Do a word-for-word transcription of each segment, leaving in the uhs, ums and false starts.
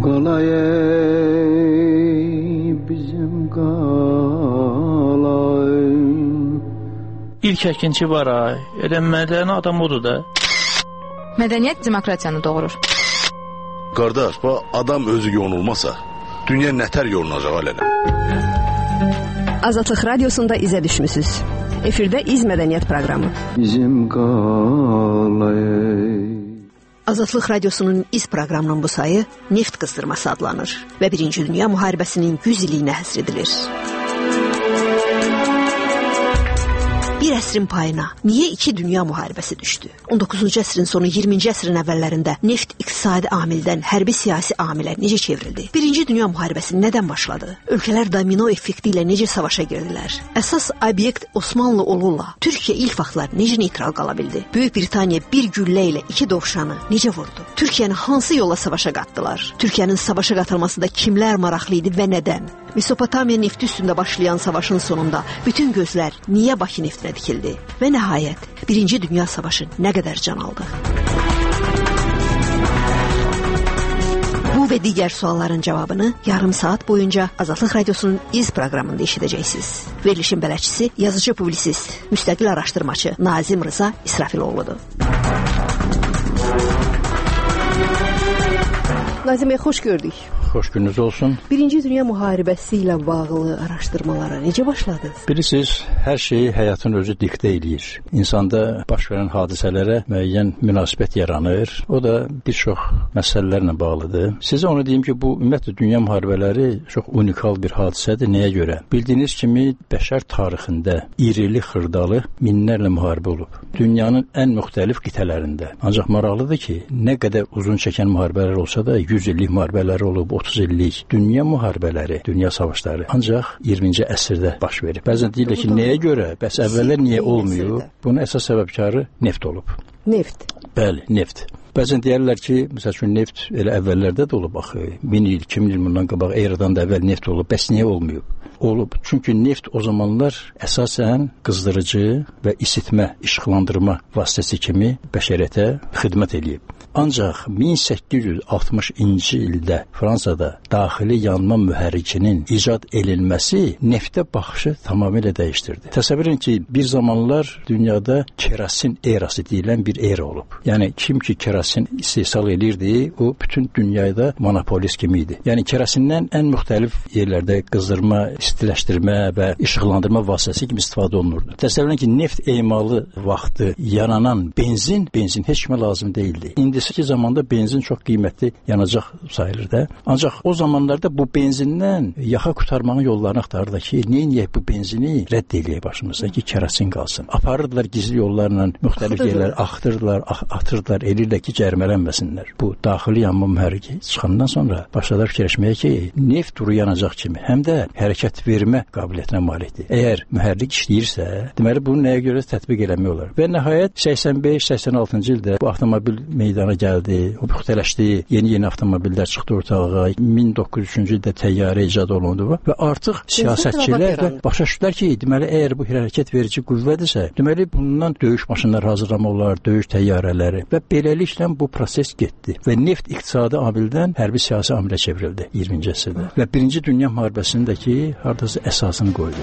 qalay bizim qalay. İlk əkinçi var ay, elə mədəni adam odur da. Mədəniyyət demokratiyanı doğurur. Qardaş, bu adam özü yonulmasa, dünya nətər yolunacaq alələ? Azadlıq Radiosunda izə düşmüsünüz. Efirdə İz Mədəniyyət proqramı. Bizim qalay. Azadlıq Radiosunun İz proqramının bu sayı Neft qızdırması adlanır və Birinci Dünya Müharibəsinin yüz illiyinə həsr edilir. Bir əsrin payına niyə iki dünya müharibəsi düşdü? on doqquzuncu əsrin sonu, iyirminci əsrin əvvəllərində neft iqtisadi amildən hərbi siyasi amilə necə çevrildi? Birinci Dünya Müharibəsi nədən başladı? Ölkələr domino effekti ilə necə savaşa girdilər? Əsas obyekt Osmanlı olurla Türkiyə ilk vaxtlar necə neytral qala bildi? Böyük Britaniya bir güllə ilə iki dovşanı necə vurdu? Türkiyəni hansı yolla savaşa qatdılar? Türkiyənin savaşa qatılmasında kimlər maraqlı idi və nədən? Mesopotamiya nefti üstündə başlayan savaşın sonunda bütün gözlər niyə Bakı neftinə dikildi? Və nəhayət, Birinci Dünya Savaşı nə qədər can aldı? Bu və digər sualların cavabını yarım saat boyunca Azadlıq Radiosunun İz proqramında eşidəcəksiniz. Verilişin bələdçisi, yazıcı publisist, müstəqil araşdırmacı Nazim Rıza İsrafiloğludur. Nazim bəy, xoş gördük. Xoş gününüz olsun. Birinci Dünya Müharibəsi ilə bağlı araşdırmalara necə başladınız? Bilirsiniz, hər şeyi həyatın özü diktə eləyir. İnsanda baş verən hadisələrə müəyyən münasibət yaranır. O da bir çox məsələlərlə bağlıdır. Sizə onu deyim ki, bu ümumiyyətlə dünya müharibələri çox unikal bir hadisədir. Nəyə görə? Bildiyiniz kimi bəşər tarixində irili xırdalı minlərlə müharibə olub. Dünyanın ən müxtəlif qitələrində. Ancaq maraqlıdır ki, nə qədər uzun çəkən müharibələr olsa da yüz illik müharibələr olub, otuz illik dünya müharibələri, dünya savaşları ancaq iyirminci əsrdə baş verir. Bəzən deyirlər ki, nəyə görə? Bəs əvvəllər niyə olmuyor? Bunun əsas səbəbkarı neft olub. Neft? Bəli, neft. Bəzən deyərlər ki, məsəl üçün neft elə əvvəllərdə də olub axı. min il, iki min il bundan qabaq eradan da əvvəl neft olub. Bəs niyə olmuyor? Olub. Çünki neft o zamanlar əsasən qızdırıcı və isitmə, işıqlandırma vasitəsi kimi bəşəriyyətə xidmət eləyib. Ancaq min səkkiz yüz altmışıncı ildə Fransada daxili yanma mühərrikinin icad edilməsi neftə baxışı tamamilə dəyişdirdi. Təsəvvür edin ki, bir zamanlar dünyada kerasin erası deyilən bir era olub. Yəni kim ki kerasin istehsal edirdi, o bütün dünyada monopolist kimi idi. Yəni kerasindən ən müxtəlif yerlərdə qızdırma, istiləşdirmə və işıqlandırma vasitəsi kimi istifadə olunurdu. Təsəvvür edin ki, neft emalı vaxtı yaranan benzin, benzin heç kimə lazım deyildi. İndi ki zamanda benzin çox qiymətli yanacaq sayılır da. Ancaq o zamanlarda bu benzindən yaxa qurtarmanın yollarını axtarırdı ki, neyniyək bu benzini rədd eləyək başımızda ki, kerasin qalsın. Aparırdılar gizli yollarla müxtəlif yerlər, axtırdılar, atırdılar, elirlər ki, cərmələnməsinlər. Bu daxili yanma mühərriki çıxandan sonra başladılar fikirləşməyə ki, neft duru yanacaq kimi həm də hərəkət vermə qabiliyyətinə malikdir. Əgər mühərrik işləyirsə, deməli bunu nəyə görə tətbiq eləmək olar? Və nəhayət səksən beş səksən altıncı ildə bu avtomobil meydana gəldi, o müxtələşdi, yeni-yeni avtomobillər çıxdı ortalığa, min doqquz yüz üçüncü ildə təyyarə icad olundu və artıq siyasətçilər başa düşdülər ki, deməli, əgər bu hərəkət verici qüvvədirsə, deməli, bundan döyüş maşınları hazırlamaq olar, döyüş təyyarələri və beləliklə bu proses getdi və neft iqtisadi amildən hərbi siyasi amilə çevrildi iyirminci əsrdə və Birinci Dünya Müharibəsindəki hardasa əsasını qoydu.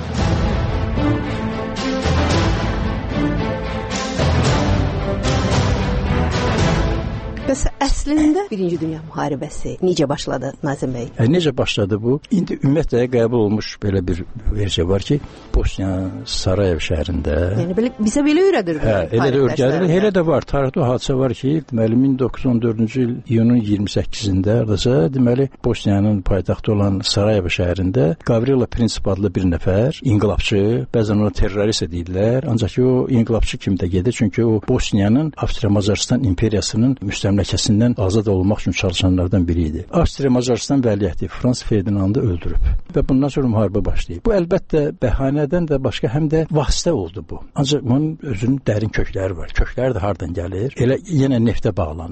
Bəs əslində Birinci Dünya Müharibəsi necə başladı, Nazim bəy? E, necə başladı bu? İndi ümumiyyətlə qəbul olmuş belə bir versiya var ki, Bosniya Sarayev şəhərində. Yəni belə bizə belə öyrədir. Hə, elə də öyrədir. Elə də var. Tarixdə hadisə var ki, deməli min doqquz yüz on dördüncü il iyunun iyirmi səkkizində ardasa deməli Bosniyanın paytaxtı olan Sarayev şəhərində Gavrilo Princip adlı bir nəfər inqilabçı, bəzən ona terrorist deyirlər, ancaq o inqilabçı kimi də gedir, çünki o Bosniyanın Avstriya-Macaristan imperiyasının müstəmləkəsindən azad olmaq üçün çalışanlardan biri idi. Avstriya-Macaristan vəliəhdi Frans Ferdinandı öldürüb və bundan sonra müharibə başlayıb. Bu əlbəttə bəhanədən də başqa həm də vasitə oldu bu. Ancaq bunun özünün dərin kökləri var. Kökləri də hardan gəlir? Elə yenə neftə bağlanır.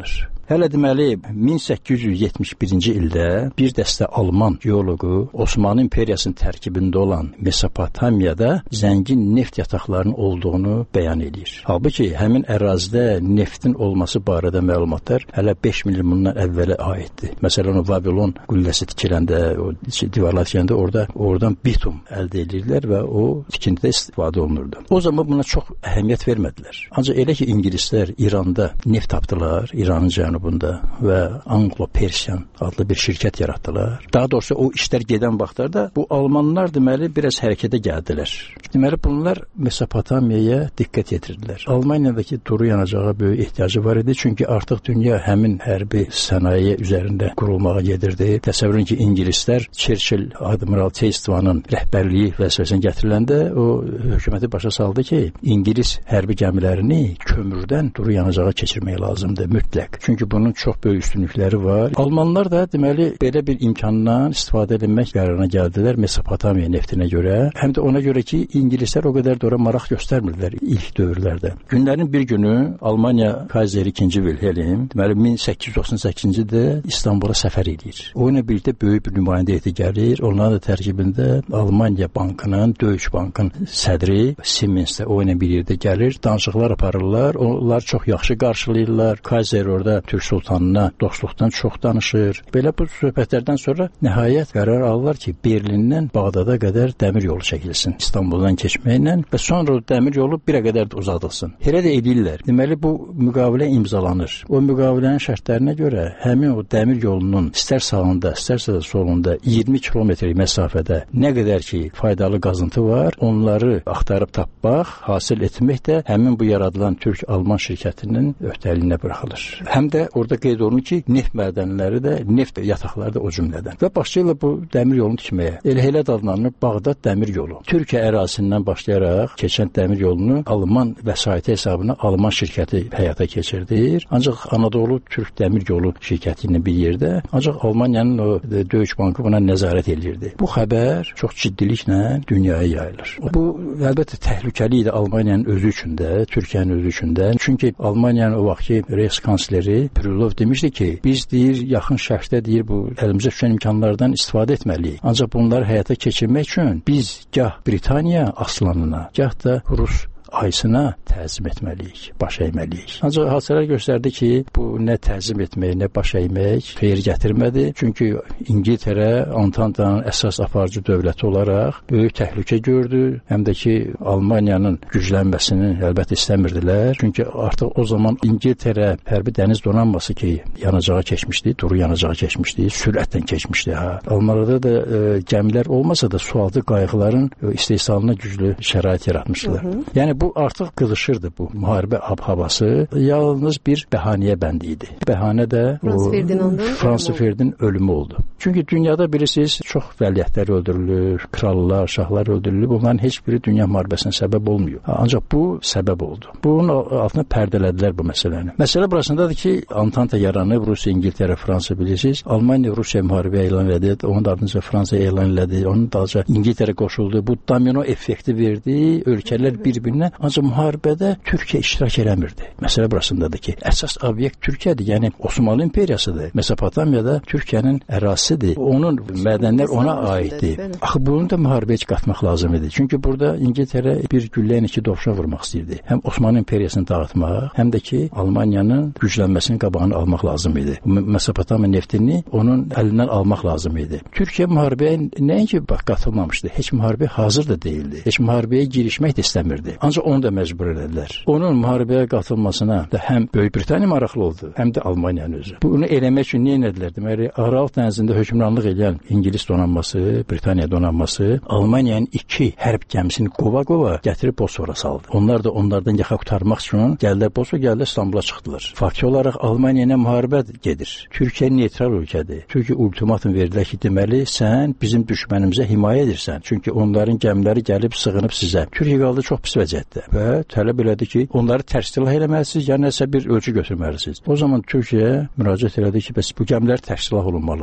Hələ deməli min səkkiz yüz yetmiş birinci ildə bir dəstə Alman geoloqu Osmanlı İmperiyasının tərkibində olan Mesopotamiyada zəngin neft yataqlarının olduğunu bəyan edir. Halbuki həmin ərazidə neftin olması barədə məlumatlar hələ beş min il bundan əvvələ aiddir. Məsələn, o Vavilon qülləsi tikiləndə, o divarlar tikiləndə orada oradan bitum əldə edirlər və o tikintidə istifadə olunurdu. O zaman buna çox əhəmiyyət vermədilər. Ancaq elə ki, ingilislər İranda neft tapdılar, İranın cənubunda və Anglo-Persian adlı bir şirkət yaratdılar. Daha doğrusu o işlər gedən vaxtlarda bu almanlar deməli biraz hərəkətə gəldilər. Deməli bunlar Mesopotamiyaya diqqət yetirdilər. Almaniyadakı duru yanacağa böyük ehtiyacı var idi, çünki artıq dünya həmin hərbi sənaye üzərində qurulmağa gedirdi. Təsəvvürün ki, ingilislər Churchill, Admiral Chestvanın rəhbərliyi vəzifəsinə gətiriləndə o hökuməti başa saldı ki, İngilis hərbi gəmilərini kömürdən duru yanacağa keçirmək lazımdır, mütləq. Çünki bunun çox böyük üstünlükləri var. Almanlar da deməli belə bir imkandan istifadə etmək qərarına gəldilər Mesopotamiya neftinə görə. Həm də ona görə ki, ingilislər o qədər də ora maraq göstərmirdilər ilk dövrlərdə. Günlərin bir günü Almaniya kayseri ikinci Wilhelm deməli min səkkiz yüz doxsan səkkizinci ildə İstanbula səfər edir. O ilə birlikdə böyük bir nümayəndə heyəti gəlir. Onların da tərkibində Almaniya bankının, Deutsche Bankın sədri Siemens də o ilə bir yerdə gəlir. Danışıqlar aparırlar. Onlar çox yaxşı qarşılayırlar. Kayzer orada Türk sultanına dostluqdan çox danışır. Belə bu söhbətlərdən sonra nəhayət qərar alırlar ki, Berlindən Bağdada qədər dəmir yolu çəkilsin. İstanbuldan keçməklə və sonra o dəmir yolu birə qədər də uzadılsın. Elə də edirlər. Deməli bu müqavilə imzalanır. O müqavilənin şərtlərinə görə həmin o dəmir yolunun istər sağında, istərsə də solunda iyirmi kilometr məsafədə nə qədər ki faydalı qazıntı var, onları axtarıb tapmaq, hasil etmək də həmin bu yaradılan Türk-Alman şirkətinin öhdəliyinə buraxılır. Həm də orada qeyd olunur ki, neft mədənləri də, neft yataqları da o cümlədən. Və başlayırlar bu dəmir yolunu tikməyə. Elə elə adlanır Bağdad dəmir yolu. Türkiyə ərazisindən başlayaraq keçən dəmir yolunu Alman vəsaiti hesabına Alman şirkəti həyata keçirdir. Ancaq Anadolu Türk dəmir yolu şirkəti ilə bir yerdə, ancaq Almaniyanın o Deutsche Bankı buna nəzarət edirdi. Bu xəbər çox ciddiliklə dünyaya yayılır. Bu əlbəttə təhlükəli idi Almaniyanın özü üçün də, Türkiyənin özü üçün də. Çünki Almaniyanın o vaxtki Reichskansleri Krylov demişdi ki, biz deyir yaxın şərqdə deyir bu əlimizə düşən imkanlardan istifadə etməliyik. Ancaq bunları həyata keçirmək üçün biz gah Britaniya aslanına, gah da Rus ayısına təzim etməliyik, baş əyməliyik. Ancaq hadisələr göstərdi ki, bu nə təzim etmək, nə baş əymək xeyir gətirmədi. Çünki İngiltərə Antantanın əsas aparıcı dövləti olaraq böyük təhlükə gördü. Həm də ki, Almaniyanın güclənməsini əlbəttə istəmirdilər. Çünki artıq o zaman İngiltərə hərbi dəniz donanması ki, yanacağa keçmişdi, duru yanacağa keçmişdi, sürətlə keçmişdi. Ha. Almanlarda da e, gəmilər olmasa da sualtı qayıqların e, istehsalına güclü şərait yaratmışdılar. Hı -hı. Yəni bu artıq qızışırdı bu müharibə ab-havası. Yalnız bir bəhanəyə bənd idi. Bəhanə də Frans Ferdinandın Frans Ferdinandın ölümü oldu. Çünki dünyada bilirsiniz çox vəliəhtlər öldürülür, krallar, şahlar öldürülür. Bunların heç biri dünya müharibəsinə səbəb olmuyor. Ancaq bu səbəb oldu. Bunun altına pərdələdilər bu məsələni. Məsələ burasındadır ki, Antanta yaranıb, Rusiya, İngiltərə, Fransa bilirsiniz. Almaniya Rusiya müharibə elan elədi, onun ardınca Fransa elan elədi, onun dalınca İngiltərə qoşuldu. Bu domino effekti verdi, ölkələr bir-birinə. Ancaq müharibədə Türkiyə iştirak eləmirdi. Məsələ burasındadır ki, əsas obyekt Türkiyədir, yəni Osmanlı İmperiyasıdır. Mesopotamiyada Türkiyənin ərazisidir. Onun mədənlər ona aiddir. Axı bunu da müharibəyə qatmaq lazım idi. Çünki burada İngiltərə bir güllə ilə iki dovşan vurmaq istəyirdi. Həm Osmanlı İmperiyasını dağıtmaq, həm də ki, Almaniyanın güclənməsinin qabağını almaq lazım idi. Mesopotamiya neftini onun əlindən almaq lazım idi. Türkiyə müharibəyə nəinki bax qatılmamışdı. Heç müharibə hazır da değildi. Heç müharibəyə girişmək də istəmirdi. Ancaq onu da məcbur edədilər. Onun müharibəyə qatılmasına da həm Böyük Britaniya maraqlı oldu, həm də Almaniyanın özü. Bunu eləmək üçün nə etdilər? Deməli, Aral dənizində hökmranlıq edən İngilis donanması, Britaniya donanması Almaniyanın iki hərb gəmisini qova-qova gətirib Bosfora saldı. Onlar da onlardan yaxa qurtarmaq üçün gəldilər Bosfora, gəldilər İstanbula çıxdılar. Faktiki olaraq Almaniya ilə müharibə gedir. Türkiyə neytral ölkədir. Türkiyə ultimatum verdilər ki, deməli, sən bizim düşmənimizə himayə edirsən. Çünki onların gəmiləri gəlib sığınıb sizə. Türkiyə qaldı çox pis vəziyyətdə və tələb elədi ki, onları tərs silah eləməlisiniz, ya nəsə bir ölçü götürməlisiniz. O zaman Türkiyə müraciət elədi ki, bəs bu gəmilər tərs silah olunmalıdır, silahlar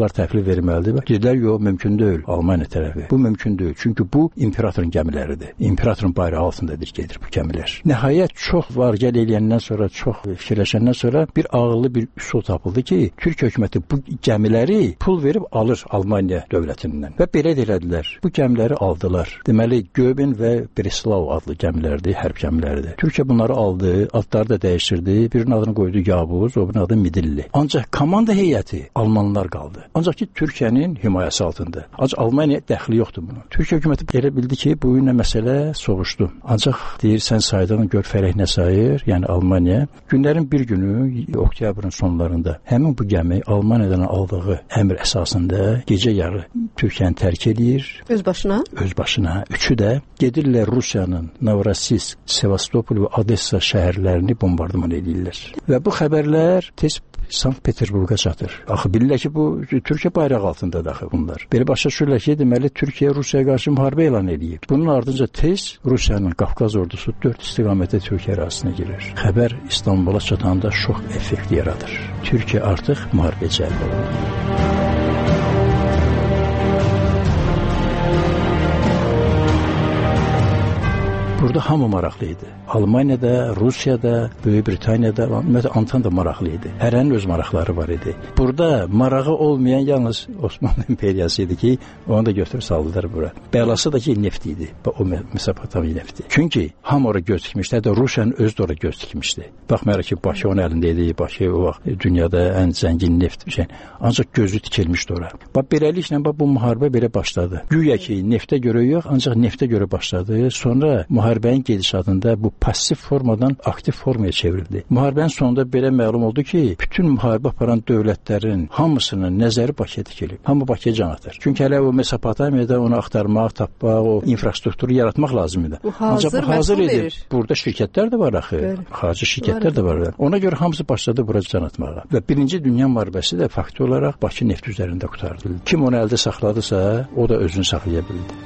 bunlar təhvil verməlidir. Dedilər, yox, mümkün deyil. Almaniya tərəfi. Bu mümkün deyil. Çünki bu imperatorun gəmiləridir. İmperatorun bayrağı altındadır gedir bu gəmilər. Nəhayət çox var gəl eləyəndən sonra, çox fikirləşəndən sonra bir ağıllı bir üsul tapıldı ki, Türkiyə hökuməti bu gəmiləri pul verib alır Almaniya dövlətindən. Və belə elədilər. Bu gəmiləri aldılar. Deməli, Göbin və Breslau adlı gəmilərdir, hərb gəmiləridir. Türkiyə bunları aldı, adları da dəyişdirdi. Birinin adını qoydu Yavuz, o birinin adı Midilli. Ancaq komanda heyəti Almanlar qaldı. Ancaq ki, Türkiyənin himayəsi altında. Ancaq Almaniya dəxli yoxdur bunun. Türkiyə hökuməti elə bildi ki, bu ilə məsələ soğuşdu. Ancaq deyir, sən saydığın gör fərək nə sayır, yəni Almaniya. Günlərin bir günü, oktyabrın sonlarında həmin bu gəmi Almaniyadan aldığı əmr əsasında gecə yarı Türkiyəni tərk edir. Öz başına? Öz başına. Üçü də gedirlər Rusiyanın Novorossiysk, Sevastopol və Odessa şəhərlərini bombardıman edirlər. Və bu xəbərlər tez Sankt-Peterburqa çatır. Axı bilirlər ki, bu Türkiyə bayrağı altındadır axı bunlar. Belə başa düşürlər ki, deməli Türkiyə Rusiyaya qarşı müharibə elan edir. Bunun ardınca tez Rusiyanın Qafqaz ordusu dörd istiqamətdə Türkiyə ərazisinə girir. Xəbər İstanbula çatanda şok effekti yaradır. Türkiyə artıq müharibə cəlb olunur. Burada hamı maraqlı idi. Almaniyada, Rusiyada, Böyük Britaniyada, ümumiyyətlə Antanta maraqlı idi. Hərənin öz maraqları var idi. Burada marağı olmayan yalnız Osmanlı imperiyası idi ki, onu da götürüb saldılar bura. Bəlası da ki, neft idi. O Mesopotamiya nefti. Çünki hamı ora göz dikmişdi, hətta Rusiyanın özü də ora göz dikmişdi. Baxmayaraq ki, Bakı onun əlində idi, Bakı o vaxt dünyada ən zəngin neft bir şey. Ancaq gözü tikilmişdi ora. Bax, beləliklə bax, bu müharibə belə başladı. Güya ki, neftə görə yox, ancaq neftə görə başladı. Sonra müharibənin gedişatında bu pasiv formadan aktiv formaya çevrildi. Müharibənin sonunda belə məlum oldu ki, bütün müharibə aparan dövlətlərin hamısının nəzəri Bakıya dikilib. Hamı Bakıya can atır. Çünki hələ o Mesopotamiyada onu axtarmaq, tapmaq, o infrastrukturu yaratmaq lazım idi. Bu hazır, Ancaq bu hazır idi. Verir. Burada şirkətlər də var axı. Xarici şirkətlər də var. Onlar görə hamısı başladı bura can atmağa. Və Birinci Dünya müharibəsi də faktı olaraq Bakı neft üzərində qurtarıldı. Kim onu əldə saxladısa, o da özünü saxlaya bildi.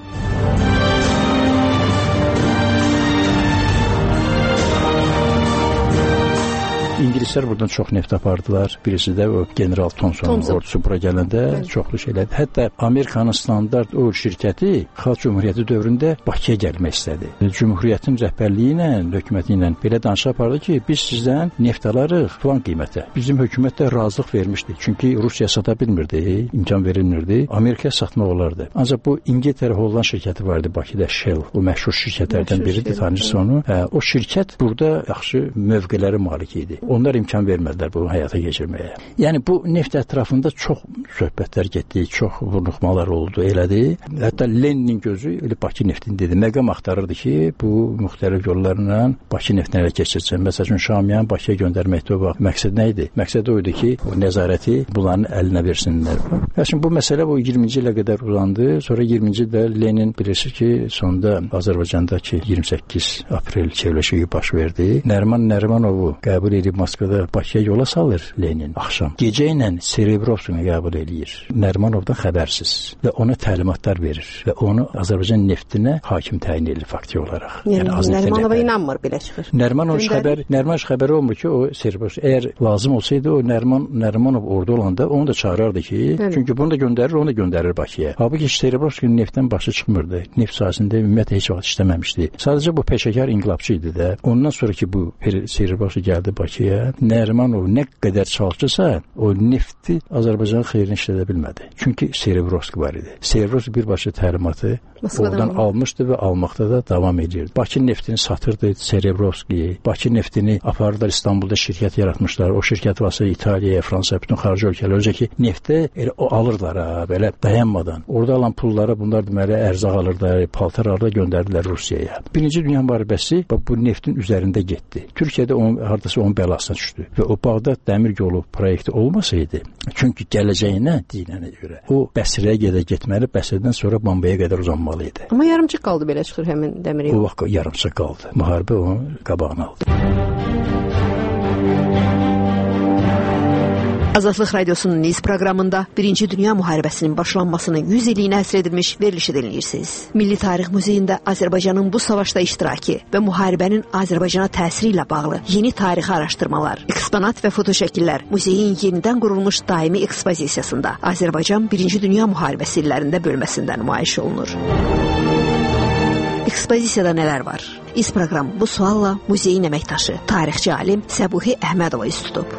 İngilislər buradan çox neft apardılar. Birisi də o General Thomson ordusu bura gələndə evet. çoxlu şeylər. Hətta Amerikanın standart o şirkəti Xalq Cümhuriyyəti dövründə Bakıya gəlmək istədi. Cümhuriyyətin rəhbərliyi ilə, hökuməti ilə belə danışıq apardı ki, biz sizdən neft alarıq falan qiymətə. Bizim hökumət də razılıq vermişdi. Çünki Rusiya sata bilmirdi, imkan verilmirdi. Amerikaya satmaq olardı. Ancaq bu İngiltərə Holland şirkəti vardı Bakıda, Shell. O məşhur şirkətlərdən biridir, tanıyırsınız onu. Hə, o şirkət burada yaxşı mövqeləri malik idi. Onlar imkan vermədilər bunu həyata keçirməyə. Yəni bu neft ətrafında çox söhbətlər getdi, çox vurnuxmalar oldu, elədi. Hətta Leninin gözü elə Bakı neftini dedi. Məqam axtarırdı ki, bu müxtəlif yollarla Bakı neftinə ələ keçirsin. Məsələn, Şamiyan Bakıya göndərməkdə o vaxt məqsəd nə idi? Məqsəd o idi ki, o nəzarəti bunların əlinə versinlər. Hətta bu məsələ bu iyirminci ilə qədər uzandı. Sonra iyirminci ildə Lenin bilirsiniz ki, sonda Azərbaycandakı iyirmi səkkiz aprel çevrilişi baş verdi. Nəriman Nərimanovu qəbul edib Moskvada Bakıya yola salır Lenin axşam. Gecə ilə Serebrovskini qəbul eləyir. Nərimanovdan xəbərsiz və ona təlimatlar verir və onu Azərbaycan neftinə hakim təyin edir fakti olaraq. Yəni, yəni Nərimanova inanmır belə çıxır. Nərimanov xəbər, Nərimanov xəbəri olmur ki, o Serebrovski əgər lazım olsaydı o Nəriman Nərimanov orada olanda onu da çağırardı ki, Bəli. çünki bunu da göndərir, onu da göndərir Bakıya. Halbuki Serebrovskinin neftdən başı çıxmırdı. Neft sahəsində ümumiyyətlə heç vaxt işləməmişdi. Sadəcə bu peşəkar inqilabçı idi də. Ondan sonra ki bu Serebrovski gəldi Bakıya, Nərimanov nə qədər çalışırsa, o nefti Azərbaycanın xeyrinə işlədə bilmədi. Çünki Serebrovski var idi. Serebrovski birbaşa təlimatı Moskvadan oradan almışdı və almaqda da davam edirdi. Bakı neftini satırdı Serebrovski. Bakı neftini apardılar, İstanbulda şirkət yaratmışlar. O şirkət vasitəsilə İtaliyaya, Fransaya, bütün xarici ölkələrə öncə ki, neftə elə o alırlar ha, belə dayanmadan. Orada alan pullara bunlar deməli ərzaq alırlar, paltar alırlar, göndərdilər Rusiyaya. Birinci Dünya müharibəsi bu neftin üzərində getdi. Türkiyədə onun hardasa onun bəlasına düşdü. Və o Bağdad dəmir yolu proyekti olmasaydı, çünki gələcəyinə deyilənə görə o Bəsrəyə gedə getməli, Bəsrədən sonra Bombaya qədər uzanmalı idi. Amma yarımçıq qaldı belə çıxır həmin dəmir yolu. O vaxt yarımçıq qaldı. Müharibə onun qabağını aldı. Azadlıq Radiosunun Niz proqramında Birinci Dünya Müharibəsinin başlanmasının yüz illiyinə həsr edilmiş verilişi dinləyirsiniz. Milli Tarix Muzeyində Azərbaycanın bu savaşda iştirakı və müharibənin Azərbaycana təsiri ilə bağlı yeni tarixi araşdırmalar, eksponat və fotoşəkillər muzeyin yenidən qurulmuş daimi ekspozisiyasında Azərbaycan Birinci Dünya Müharibəsi illərində bölməsində nümayiş olunur. Ekspozisiyada nələr var? İz proqram bu sualla muzeyin əməkdaşı, tarixçi alim Səbuhi Əhmədova üz tutub.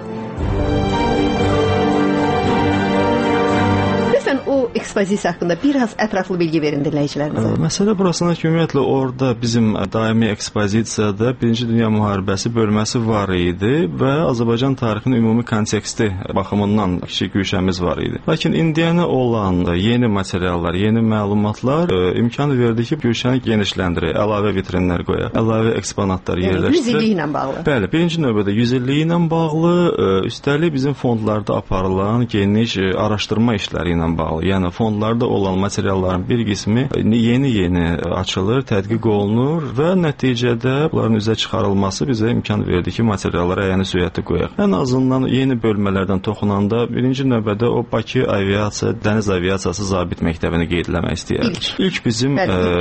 O ekspozisiya haqqında biraz ətraflı bilgi verin dinləyicilərimizə. Məsələ burasına ki, ümumiyyətlə orada bizim daimi ekspozisiyada Birinci Dünya Müharibəsi bölməsi var idi və Azərbaycan tarixinin ümumi konteksti baxımından kiçik güşəmiz var idi. Lakin indiyənə olan yeni materiallar, yeni məlumatlar e, imkan verdi ki, güşəni genişləndirək, əlavə vitrinlər qoyaq, əlavə eksponatlar yerləşdirək. yüz illiyi ilə bağlı. Bəli, birinci növbədə yüz illiyi ilə bağlı, e, üstəlik bizim fondlarda aparılan geniş e, araşdırma işləri ilə bağlı. Yəni fondlarda olan materialların bir qismi yeni-yeni açılır, tədqiq olunur və nəticədə bunların üzə çıxarılması bizə imkan verdi ki, materiallara əyəni süyyəti qoyaq. Ən azından yeni bölmələrdən toxunanda birinci növbədə o Bakı aviasiya, dəniz aviasiyası zabit məktəbini qeydləmək istəyərdik. İlk, ilk bizim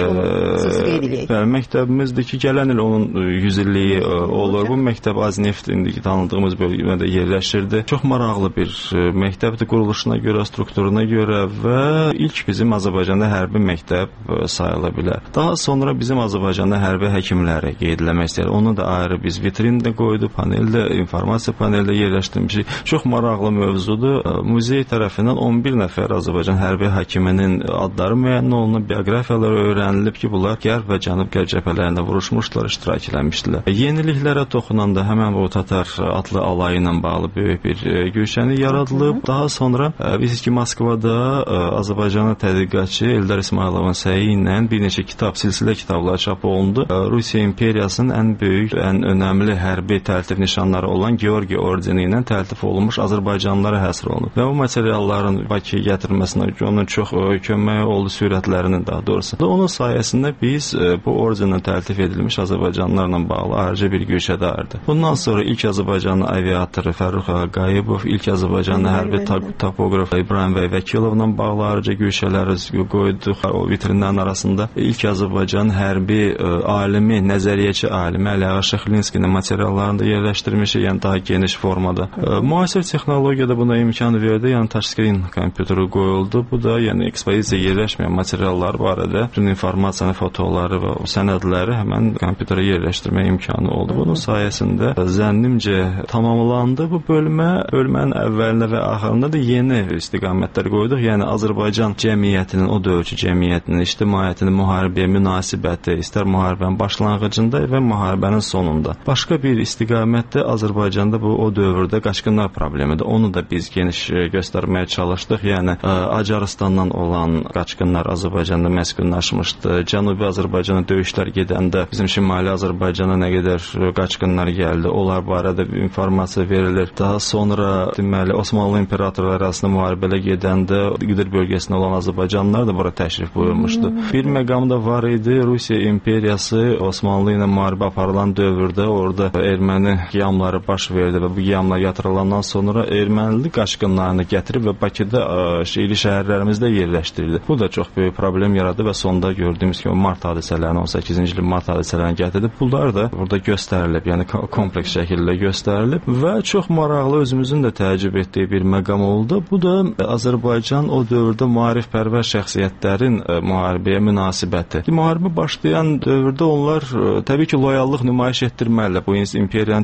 bəli, e, məktəbimizdir ki, gələn il onun yüz illiyi e, olur. Bu məktəb Azneft indiki tanıdığımız bölmədə yerləşirdi. Çox maraqlı bir e, məktəbdir quruluşuna görə, strukturuna görə və ilk bizim Azərbaycanda hərbi məktəb sayıla bilər. Daha sonra bizim Azərbaycanda hərbi həkimləri qeydləmək istəyir. Onu da ayrı biz vitrində qoyduq, paneldə, informasiya paneldə yerləşdirmişik. Çox maraqlı mövzudur. Muzey tərəfindən on bir nəfər Azərbaycan hərbi həkiminin adları müəyyən olunub, bioqrafiyaları öyrənilib ki, bunlar Qərb və Cənub-Qərb cəbhələrində vuruşmuşlar, iştirak eləmişdilər. Yeniliklərə toxunanda həmən bu Tatar adlı alayı ilə bağlı böyük bir güşəni yaradılıb. Daha sonra biz ki, Moskvada Azərbaycanlı tədqiqatçı Eldar İsmayılovun səyi ilə bir neçə kitab, silsilə kitablar çap olundu. Rusiya imperiyasının ən böyük, ən önəmli hərbi təltif nişanları olan Georgi ordeni ilə təltif olunmuş Azərbaycanlılara həsr olunub. Və bu materialların Bakıya gətirilməsinə onun çox köməyi oldu, sürətlərinin daha doğrusu. Onun sayəsində biz bu ordenlə təltif edilmiş Azərbaycanlılarla bağlı ayrıca bir güşə dairdi. Bundan sonra ilk Azərbaycanlı aviatoru Fərrux Ağayevov, ilk Azərbaycanlı hərbi topoqraf İbrahim bəy Vəkilovla bağlı ayrıca güşələri qoyduq o vitrinlərin arasında. İlk Azərbaycan hərbi ə, alimi, nəzəriyyəçi alimi Əliağa Şıxlinskinin materiallarını da yerləşdirmişik, yəni daha geniş formada. Ə, müasir texnologiyada buna imkan verdi, yəni touchscreen kompüteri qoyuldu. Bu da yəni ekspozisiya yerləşməyən materiallar barədə bütün informasiyanı, fotoları və sənədləri həmən kompüterə yerləşdirmə imkanı oldu. Bunun sayəsində zənnimcə tamamlandı bu bölmə. Bölmənin əvvəlində və axırında da yeni istiqamətlər qoyduq. Yəni Azərbaycan cəmiyyətinin, o dövrkü cəmiyyətinin, ictimaiyyətinin müharibəyə münasibəti, istər müharibənin başlanğıcında və müharibənin sonunda. Başqa bir istiqamətdə Azərbaycanda bu o dövrdə qaçqınlar problemidir. Onu da biz geniş göstərməyə çalışdıq. Yəni Acarıstandan olan qaçqınlar Azərbaycanda məskunlaşmışdı. Cənubi Azərbaycana döyüşlər gedəndə bizim Şimali Azərbaycana nə qədər qaçqınlar gəldi, onlar barədə informasiya verilir. Daha sonra deməli Osmanlı imperatorları arasında müharibələr gedəndə Qıdır bölgəsində olan Azərbaycanlılar da bura təşrif buyurmuşdu. Bir məqam da var idi. Rusiya imperiyası Osmanlı ilə müharibə aparılan dövrdə orada erməni qiyamları baş verdi və bu qiyamlar yatırılandan sonra ermənili qaçqınlarını gətirib və Bakıda şəhərli şəhərlərimizdə yerləşdirdi. Bu da çox böyük problem yaradı və sonda gördüyümüz kimi mart hadisələrini, on səkkizinci ilin mart hadisələrini gətirdi. Bunlar da burada göstərilib, yəni kompleks şəkildə göstərilib və çox maraqlı, özümüzün də təəccüb etdiyi bir məqam oldu. Bu da Azərbaycan o dövrdə maarifpərvər şəxsiyyətlərin ə, müharibəyə münasibəti. Müharibə başlayan dövrdə onlar ə, təbii ki, loyallıq nümayiş etdirməlidir. Bu imperiyanın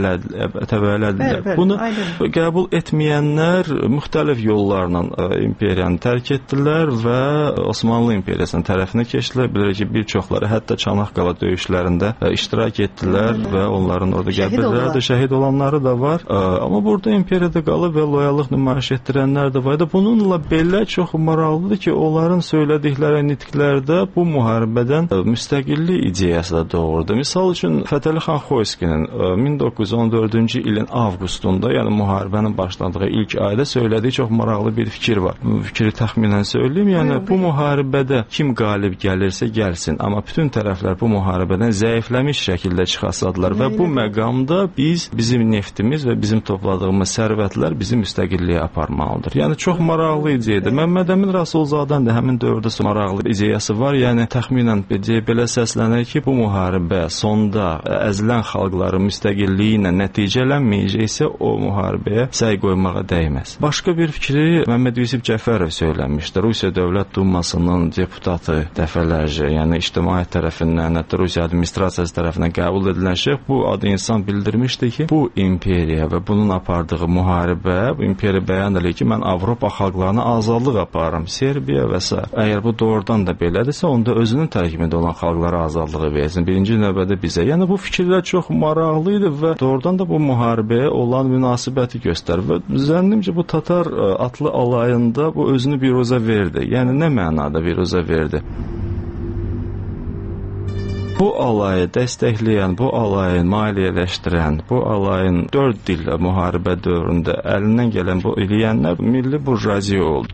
təbəələdilər. Bunu aynen. Qəbul etməyənlər müxtəlif yollarla ə, imperiyanı tərk etdilər və Osmanlı imperiyasının tərəfinə keçdilər. Bilirik ki, bir çoxları hətta Çanaqqala döyüşlərində ə, iştirak etdilər aynen. Və onların orada qəbirləri də şəhid olanları da var. Ə, amma burada imperiyada qalıb və loyallıq nümayiş etdirənlər də var. Bununla belə elə çox maraqlıdır ki, onların söylədikləri nitqlərdə bu müharibədən müstəqillik ideyası da doğurdu. Misal üçün Fətəli xan Xoyskinin min doqquz yüz on dördüncü ilin avqustunda, yəni müharibənin başladığı ilk ayda söylədiyi çox maraqlı bir fikir var. Bu fikri təxminən söyləyim, yəni bu müharibədə kim qalib gəlirsə gəlsin, amma bütün tərəflər bu müharibədən zəifləmiş şəkildə çıxasadılar və bu məqamda biz, bizim neftimiz və bizim topladığımız sərvətlər bizi müstəqilliyə aparmalıdır. Yəni çox maraqlı ideyadır. Məmməd Əmin Rasulzadən də həmin dövrdə maraqlı ideyası var. Yəni təxminən belə səslənir ki, bu müharibə sonda əzilən xalqların müstəqilliyi ilə nəticələnməyəcəksə o müharibəyə səy qoymağa dəyməz. Başqa bir fikri Məmməd Yusif Cəfərov söyləmişdi. Rusiya Dövlət Dumasının deputatı dəfələrcə, yəni ictimaiyyət tərəfindən, hətta Rusiya administrasiyası tərəfindən qəbul edilən şəxs bu adı insan bildirmişdi ki, bu imperiya və bunun apardığı müharibə, bu imperiya bəyan edir ki, mən Avropa xalqlarına azadlıq aparıram, Serbiya və s. Əgər bu doğrudan da belədirsə, onda özünün tərkibində olan xalqlara azadlığı versin. Birinci növbədə bizə. Yəni bu fikirlər çox maraqlı idi və doğrudan da bu müharibəyə olan münasibəti göstərir və zənnimcə bu Tatar atlı alayında bu özünü biruzə verdi. Yəni nə mənada biruzə verdi? Bu alayı dəstəkləyən, bu alayı maliyyələşdirən, bu alayın dörd dil müharibə dövründə əlindən gələn bu eləyənlər milli burjuaziya oldu.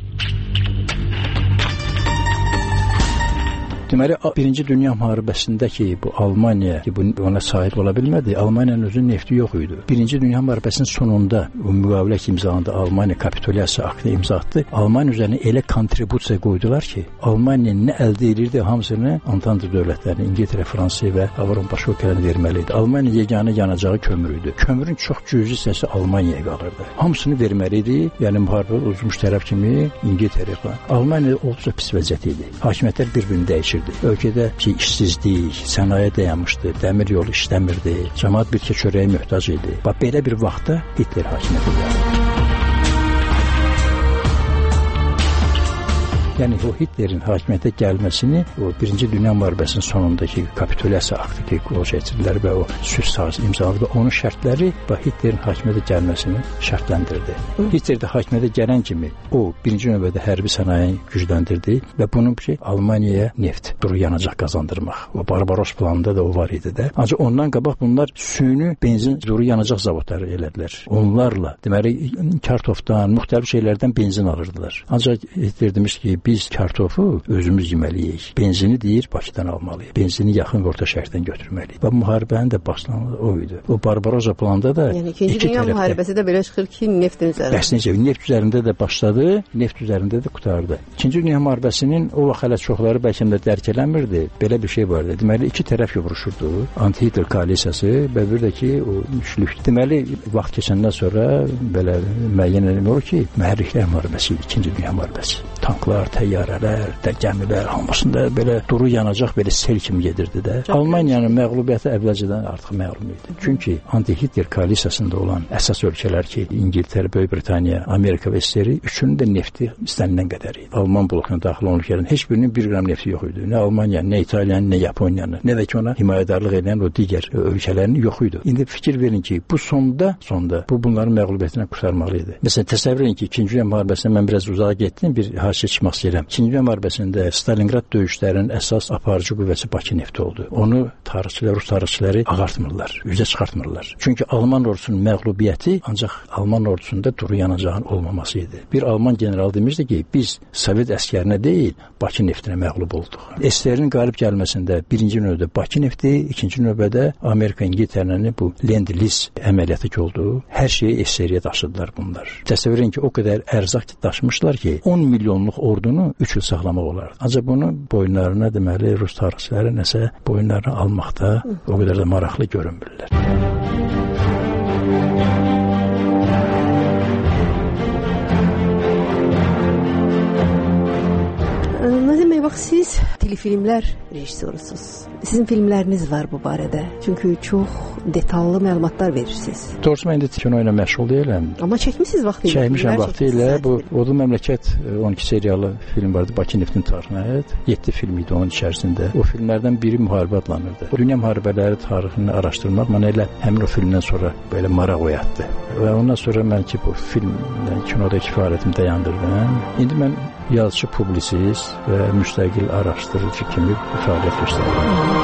Deməli, Birinci Dünya müharibəsindəki bu Almaniya ki, bu ona sahib ola bilmədi, Almaniyanın özünün nefti yox idi. Birinci Dünya müharibəsinin sonunda o müqavilə imzalandı, Almaniya kapitulyasiya aktını imza atdı. Almaniya üzərinə elə kontribusiya qoydular ki, Almaniya nə əldə edirdi, hamısını Antante dövlətlərinə, İngiltərə, Fransa və Avropa başqa ölkələrinə verməli idi. Almaniya yeganə yanacağı kömür idi. Kömürün çox cüzi hissəsi Almaniyaya qalırdı. Hamısını verməli idi. Yəni müharibə uzmuş tərəf kimi İngiltərə falan. Almaniya olduqca pis vəziyyət idi. Hakimiyyətlər bir-birini dəyişirdi. Ölkədə ki, işsizlik, sənaye dayanmışdı, dəmir yolu işləmirdi, cəmaət bir çörəyə möhtac idi. Bax, belə bir vaxtda Hitler hakimiyyətə gəldi. Yəni o Hitlerin hakimiyyətə gəlməsini o Birinci Dünya müharibəsinin sonundakı kapitulyasiya aktı ki, o keçirdilər və o sülh sazı imzaladı və onun şərtləri və Hitlerin hakimiyyətə gəlməsini şərtləndirdi. Hitler də hakimiyyətə gələn kimi o birinci növbədə hərbi sənayeni gücləndirdi və bunun ki, Almaniyaya neft, duru yanacaq qazandırmaq. O Barbaros planında da o var idi də. Ancaq ondan qabaq bunlar süni benzin, duru yanacaq zavodları elədilər. Onlarla, deməli, kartofdan, müxtəlif şeylərdən benzin alırdılar. Ancaq Hitler demiş ki, biz kartofu özümüz yeməliyik. Benzini deyir, Bakıdan almalıyıq. Benzini yaxın orta şərqdən götürməliyik. Və müharibənin də başlanğıcı o idi. O Barbarossa planında da yəni ikinci dünya tərəfdə, müharibəsi də belə çıxır ki, neftin üzərində. Bəs necə? Neft üzərində də başladı, neft üzərində də qutardı. İkinci dünya müharibəsinin o vaxt hələ çoxları bəlkə də dərk eləmirdi. Belə bir şey vardı. Deməli iki tərəf vuruşurdu. Anti-Hitler koalisiyası və bir də ki, o üçlük. Deməli vaxt keçəndən sonra belə müəyyən edilmir ki, mühərriklər müharibəsi idi, ikinci dünya müharibəsi. Tanklar, təyyarələr, də gəmilər hamısında belə duru yanacaq belə sel kimi gedirdi də. Almaniyanın məğlubiyyəti əvvəlcədən artıq məlum idi. Çünki anti-Hitler koalisiyasında olan əsas ölkələr ki, İngiltərə, Böyük Britaniya, Amerika və S S R üçünün də nefti istənilən qədər idi. Alman blokuna daxil olan ölkələrin heç birinin bir qram nefti yox idi. Nə Almaniyanın, nə İtaliyanın, nə Yaponiyanın, nə də ki ona himayədarlıq edən o digər ölkələrin yox idi. İndi fikir verin ki, bu sonda, sonda bu bunların məğlubiyyətindən qurtarmalı idi. Məsələn, təsəvvür edin ki, ikinci dünya müharibəsindən mən biraz uzağa getdim, bir hadisə çıxmaq istəyirəm. İkinci dünya müharibəsində Stalingrad döyüşlərinin əsas aparıcı qüvvəsi Bakı nefti oldu. Onu tarixçilər, rus tarixçiləri ağartmırlar, üzə çıxartmırlar. Çünki Alman ordusunun məğlubiyyəti ancaq Alman ordusunda duru yanacağın olmaması idi. Bir Alman general demişdi ki, biz Sovet əskərinə deyil, Bakı neftinə məğlub olduq. S S R-in qalib gəlməsində birinci növbədə Bakı nefti, ikinci növbədə Amerika, İngiltərənin bu Lend-Liz əməliyyatı ki oldu. Hər şeyi S S R-yə daşıdılar bunlar. Təsəvvür edin ki, o qədər ərzaq daşımışlar ki, on milyonluq ordunu üç il saxlamaq olardı. Ancaq bunu boyunlarına deməli rus tarixçiləri nəsə boyunlarına almaqda o qədər də maraqlı görünmürlər. Nazim bəy, bax siz telefilmlər rejissorusunuz. Sizin filmləriniz var bu barədə. Çünki çox detallı məlumatlar verirsiniz. Doğrusu mən indi kino ilə məşğul deyiləm. Amma çəkmisiniz vaxtı ilə. Çəkmişəm vaxtı ilə. Bu Odlu Məmləkət on iki seriyalı film vardı. Bakı Neftin tarixinə aid. yeddi film idi onun içərisində. O filmlərdən biri müharibə adlanırdı. Dünya müharibələri tarixini araşdırmaq mənə elə həmin o filmdən sonra belə maraq oyatdı. Və ondan sonra mən ki bu filmlə kinodakı fəaliyyətimi dayandırdım. İndi mən yazıcı, publisist və müstəqil araşdırıcı kimi fəaliyyət göstərirəm.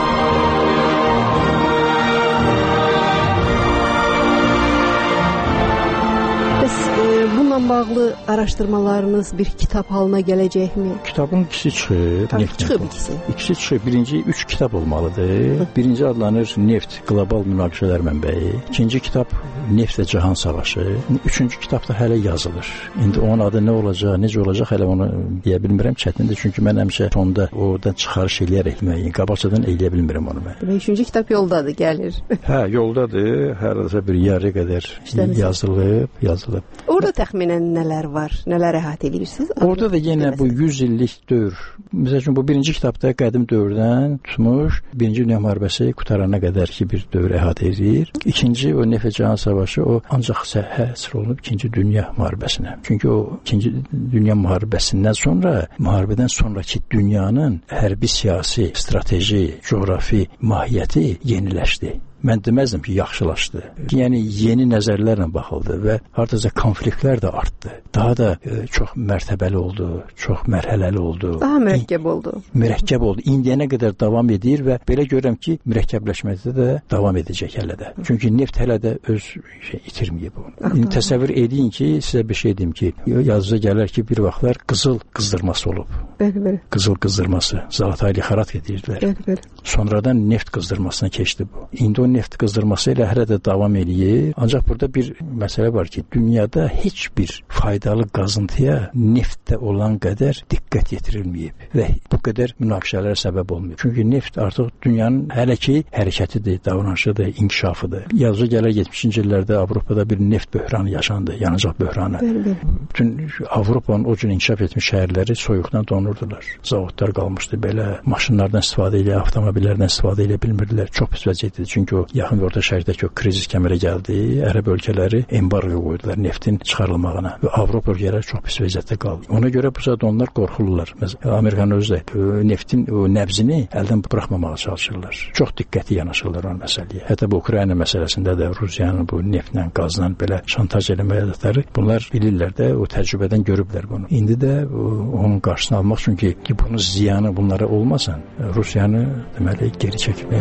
Bununla bağlı araşdırmalarınız bir kitab halına gələcəkmi? Kitabın ikisi çıxıb. Neft çıxıb ikisi. İkisi çıxıb. Birinci üç kitab olmalıdır. Birinci adlanır Neft, Qlobal Münaqişələr Mənbəyi. İkinci kitab Neft və Cahan Savaşı. Üçüncü kitab da hələ yazılır. İndi onun adı nə olacaq, necə olacaq hələ onu deyə bilmirəm. Çətindir çünki mən həmişə sonda oradan çıxarış eləyərək müəyyən, qabaqcadan eləyə bilmirəm onu mən. Üçüncü kitab yoldadır, gəlir. Hə, yoldadır. Hardasa bir yarı qədər yazılıb, yazılıb. Orada təxminən nələr var, nələr əhatə edirsiniz? Orada da yenə bu yüz illik dövr. Məsəl üçün bu birinci kitabda qədim dövrdən tutmuş, birinci Dünya müharibəsi qutarana qədər ki bir dövr əhatə edir. İkinci o Neft və Cahan Savaşı o ancaq həsr olunub ikinci Dünya müharibəsinə. Çünki o ikinci Dünya müharibəsindən sonra, müharibədən sonraki dünyanın hərbi, siyasi, strateji, coğrafi mahiyyəti yeniləşdi. Mən deməzdim ki, yaxşılaşdı. Yəni, yeni nəzərlərlə baxıldı və hardasa konfliktlər də artdı. Daha da e, çox mərtəbəli oldu, çox mərhələli oldu. Daha mürəkkəb oldu. Mürəkkəb oldu. İndiyənə qədər davam edir və belə görürəm ki, mürəkkəbləşməkdə də davam edəcək hələ də. Çünki neft hələ də öz şey, itirməyib onu. İndi təsəvvür edin ki, sizə bir şey deyim ki, yazıca gələr ki, bir vaxtlar qızıl qızdırması olub. Bəli, bəli. Qızıl qızdırması. Zalataylı xarat edirdilər. Bəli, bəli. Sonradan neft qızdırmasına keçdi bu. İndi o neft qızdırması ilə hələ də davam eləyir. Ancaq burada bir məsələ var ki, dünyada heç bir faydalı qazıntıya neftdə olan qədər diqqət yetirilməyib və bu qədər münaqişələrə səbəb olmuyor. Çünki neft artıq dünyanın hələ ki hərəkətidir, davranışıdır, inkişafıdır. Yazıcı gələr yetmişinci illərdə Avropada bir neft böhranı yaşandı, yanacaq böhranı. Bəli, bəli. Bütün Avropanın o cür inkişaf etmiş şəhərləri soyuqdan donurdular. Zavodlar qalmışdı, belə maşınlardan istifadə edə, avtomobillərdən istifadə edə bilmirdilər. Çox pis vəziyyət idi. Çünki o yaxın və orta şərqdəki o krizis kəmərə gəldi. Ərəb ölkələri embargo qoydular neftin çıxarılmağına və Avropa ölkələri çox pis vəziyyətdə qaldı. Ona görə bu zaman onlar qorxurlar. Məsələn, Amerikanın özü də neftin o nəbzini əldən buraxmamağa çalışırlar. Çox diqqətli yanaşırlar o məsələyə. Hətta bu Ukrayna məsələsində də Rusiyanın bu neftlə, qazla belə şantaj eləmə ədətləri bunlar bilirlər də, o təcrübədən görüblər bunu. İndi də o, onun qarşısını almaq üçün ki, ki bunun ziyanı bunlara olmasın, Rusiyanı deməli geri çəkməyə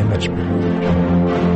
məcbur.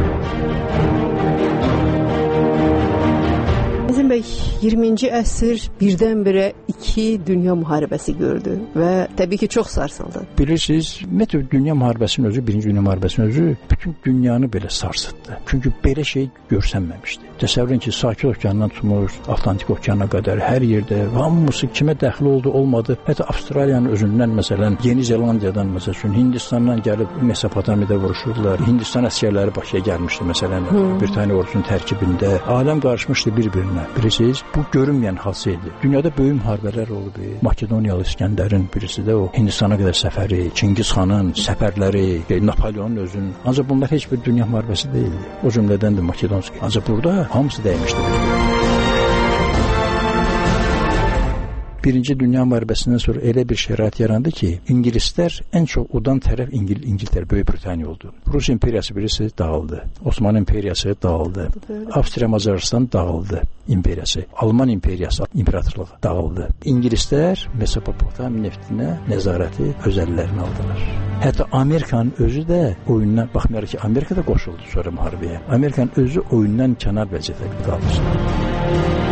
Əzim bəy, iyirminci əsr birdən-birə iki dünya müharibəsi gördü və təbii ki, çox sarsıldı. Bilirsiniz, ümumiyyətlə dünya müharibəsinin özü, birinci dünya müharibəsinin özü bütün dünyanı belə sarsıtdı. Çünki belə şey görsənməmişdi. Təsəvvür edin ki, Sakit okeanından tutmuş, Atlantik okeana qədər hər yerdə hamısı kimə dəxli oldu, olmadı. Hətta Avstraliyanın özündən, məsələn, Yeni Zelandiyadan, məsələn, Hindistandan gəlib Mesopotamiyada vuruşurdular. Hindistan əsgərləri Bakıya gəlmişdi, məsələn, Britaniya ordusunun tərkibində. Aləm qarışmışdı bir-birinə. Bilirsiniz, bu görünməyən hadisə idi. Dünyada böyük müharibələr olub. Makedoniyalı İskəndərin birisi də o Hindistana qədər səfəri, Çingiz xanın səfərləri, Napoleonun özünün. Ancaq bunlar heç bir dünya müharibəsi deyildi. O cümlədən də Makedonski. Ancaq burada hamısı dəymişdi. Birinci Dünya müharibəsindən sonra elə bir şərait yarandı ki, İngilislər ən çox udan tərəf İngil İngiltərə, Böyük Britaniya oldu. Rus imperiyası birisi dağıldı. Osmanlı imperiyası dağıldı. Avstriya Macaristan dağıldı imperiyası. Alman imperiyası, imperatorluğu dağıldı. İngilislər Mesopotamiya neftinə nəzarəti öz əllərinə aldılar. Hətta Amerikanın özü də oyundan, baxmayaraq ki, Amerika da qoşuldu sonra müharibəyə. Amerikanın özü oyundan kənar vəziyyətdə qalmışdı.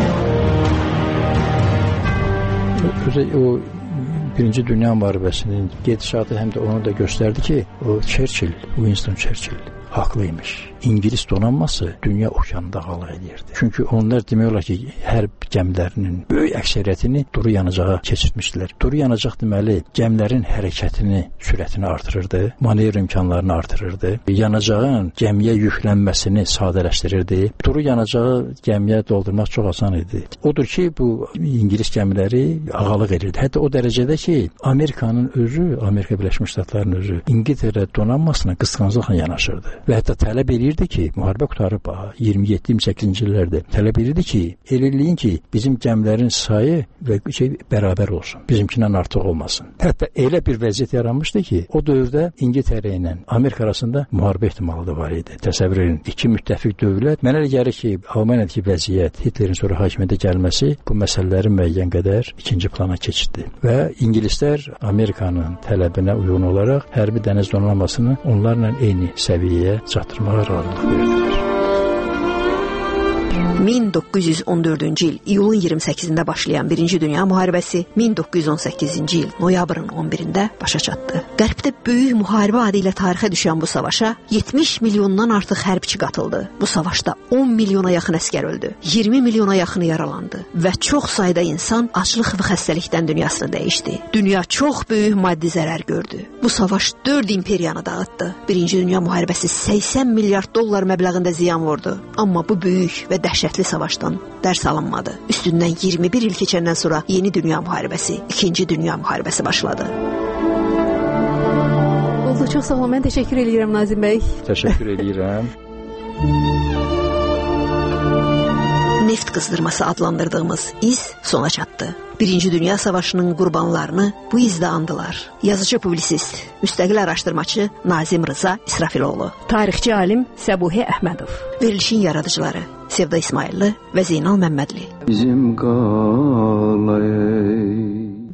Özü o Birinci Dünya müharibəsinin gedişatı həm də onu da göstərdi ki, o Churchill, Winston Churchill haqlıymış. İngilis donanması dünya okeanında qala edirdi. Çünki onlar demək olar ki, hərb gəmilərinin böyük əksəriyyətini duru yanacağa keçirtmişdilər. Duru yanacaq deməli, gəmilərin hərəkətini, sürətini artırırdı, manevr imkanlarını artırırdı, yanacağın gəmiyə yüklənməsini sadələşdirirdi. Duru yanacağı gəmiyə doldurmaq çox asan idi. Odur ki, bu İngilis gəmiləri ağalıq edirdi. Hətta o dərəcədə ki, Amerikanın özü, Amerika Birləşmiş Ştatlarının özü İngiltərə donanmasına qısqanclıqla yanaşırdı. Və hətta tələb edirdi ki, müharibə qutarıb iyirmi yeddi iyirmi səkkizinci illərdə tələb edirdi ki, elə eləyin ki, bizim gəmilərin sayı və şey bərabər olsun. Bizimkindən artıq olmasın. Hətta elə bir vəziyyət yaranmışdı ki, o dövrdə İngiltərə ilə Amerika arasında müharibə ehtimalı da var idi. Təsəvvür edin, iki müttəfiq dövlət. Mənə elə gəlir ki, Almaniyadakı vəziyyət, Hitlerin sonra hakimiyyətə gəlməsi bu məsələlərin müəyyən qədər ikinci plana keçirdi. Və İngilislər Amerikanın tələbinə uyğun olaraq hərbi dəniz donanmasını onlarla eyni səviyyəyə çatdırmağa razılıq verdilər. min doqquz yüz on dördüncü il iyulun iyirmi səkkizində başlayan Birinci Dünya müharibəsi min doqquz yüz on səkkizinci il noyabrın on birində başa çatdı. Qərbdə böyük müharibə adı ilə tarixə düşən bu savaşa yetmiş milyondan artıq hərbçi qatıldı. Bu savaşda on milyona yaxın əsgər öldü, iyirmi milyona yaxını yaralandı və çox sayda insan aclıq və xəstəlikdən dünyasını dəyişdi. Dünya çox böyük maddi zərər gördü. Bu savaş dörd imperiyanı dağıtdı. Birinci Dünya müharibəsi səksən milyard dollar məbləğində ziyan vurdu. Amma bu böyük və dəhşətli savaşdan dərs alınmadı. Üstündən iyirmi bir il keçəndən sonra Yeni Dünya müharibəsi, İkinci Dünya müharibəsi başladı. Oldu, çox sağ olun. Mən təşəkkür edirəm Nazim bəy. Təşəkkür edirəm. Neft qızdırması adlandırdığımız iz sona çatdı. Birinci Dünya Savaşının qurbanlarını bu izdə andılar. Yazıcı publisist, müstəqil araşdırmaçı Nazim Rıza İsrafiloğlu. Tarixçi alim Səbuhi Əhmədov. Verilişin yaradıcıları Sevda İsmailli və Zeynal Məmmədli. Bizim qalay